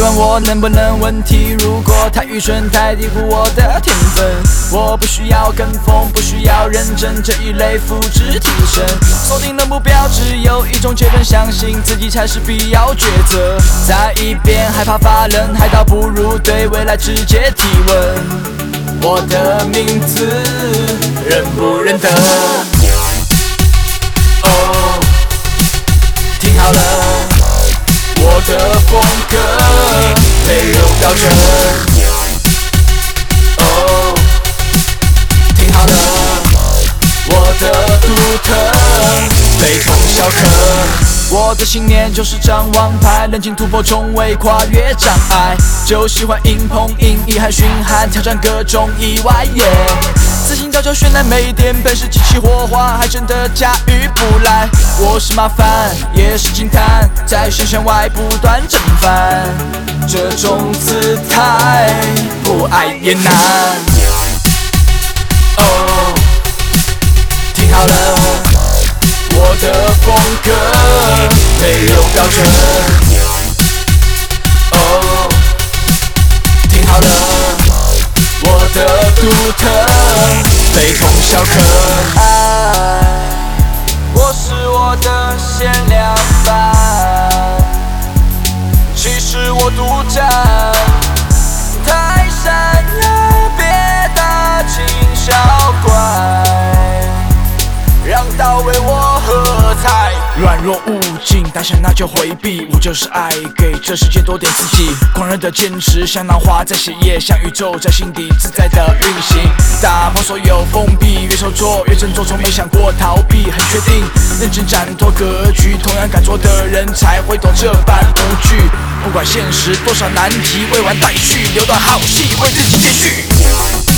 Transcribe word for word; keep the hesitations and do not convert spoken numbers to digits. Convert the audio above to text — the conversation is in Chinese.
问我能不能问题，如果太愚蠢太低估我的天分。我不需要跟风，不需要认真，这一类复制提升。锁定的目标只有一种结论，相信自己才是必要抉择。在一边害怕发冷，还倒不如对未来直接提问。我的名字认不认得？哦，听好了，我的风格没有标准。哦，听好了，我的独特非同小可。我的信念就是张王牌，冷静突破重围，跨越障碍。就喜欢硬碰硬，遗憾熏寒，挑战各种意外。Yeah， 自信造就绚烂美点，本事激起火花，还真的驾驭不来。我是麻烦，也是惊叹，在视线外不断征帆。这种姿态，不爱也难。哦，听好了，我的风格没有标准。哦，听好了，我的独特非同小可。爱，我是我的限量版，其实我独占。太闪了，别大惊小怪，让道为我喝彩。软弱无尽，胆小那就回避。我就是爱，给这世界多点刺激。狂热的坚持，像浪花在血液，像宇宙在心底自在的运行。打破所有封闭，越手做越振作，从没想过逃避，很确定认真斩脱格局。同样敢做的人才会懂这般无惧。不管现实多少难题，未完待续，留段好戏为自己继续。